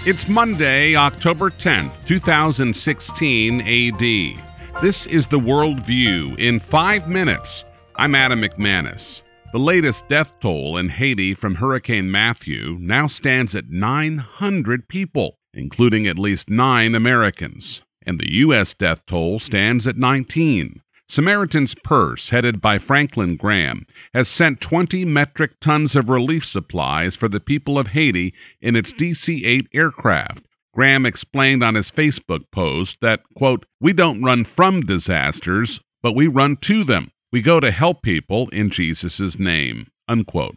It's Monday, October 10th, 2016 AD. This is the World View in 5 minutes. I'm Adam McManus. The latest death toll in Haiti from Hurricane Matthew now stands at 900 people, including at least 9 Americans. And the U.S. death toll stands at 19. Samaritan's Purse, headed by Franklin Graham, has sent 20 metric tons of relief supplies for the people of Haiti in its DC-8 aircraft. Graham explained on his Facebook post that, quote, "We don't run from disasters, but we run to them. We go to help people in Jesus' name," unquote.